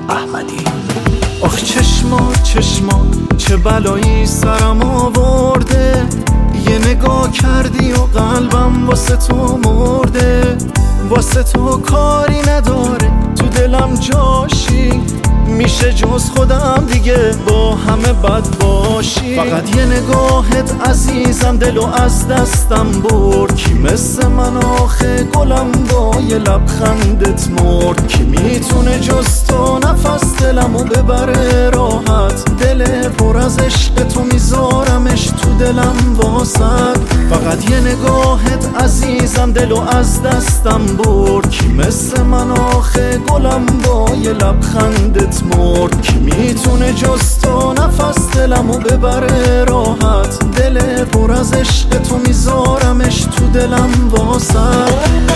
احمدی. آخ چشما چه بلایی سرم آورده، یه نگاه کردی و قلبم واسه تو مرده. واسه تو کاری نداره تو دلم جاشی، میشه جز خودم دیگه با همه بد باشی. فقط یه نگاهت عزیزم دلو از دستم برد. کی مثل من آخه گلم با یه لبخندت مرد. کی میتونه جز تو نفس دلمو ببره راحت؟ دل پر از عشق تو میذارمش تو دلم واسد. فقط یه نگاهت عزیزم دلو از دستم برد. کی مثل من آخه گلم با یه لبخندت مرد. کی میتونه جز تو نفس دلمو ببره راحت؟ دل پر از عشق تو میذارمش تو دلم واسد.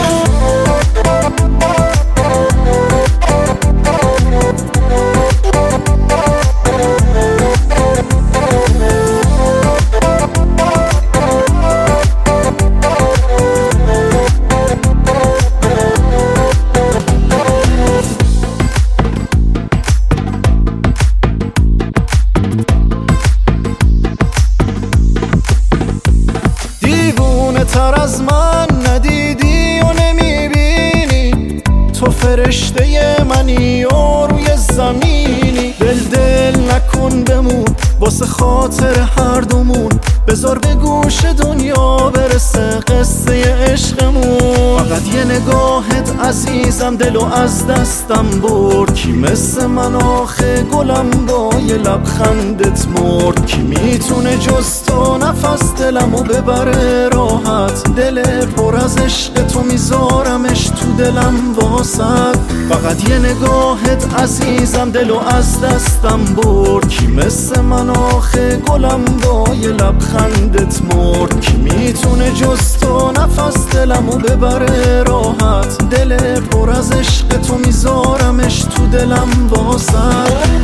تر از من ندیدی و نمیبینی، تو فرشته منی و روی زمینی. دل نکن بمون واسه خاطر هر دومون، بذار به گوش دنیا برسه قصه عشقمون. فقط یه نگاهت عزیزم دلو از دستم برد. کی مثل من آخه گلم با یه لبخندت مرد. کی میتونه جز تو نفس دلمو ببره راحت؟ دل پر از عشق تو میذارمش تو دلم واسد. فقط یه نگاهت عزیزم دلو از دستم برد. کی مثل من آخه گلم با یه لبخندت مرد. کی میتونه جز تو نفس دلمو ببره راحت؟ دل پر از عشق تو میذارمش تو دلم واسد.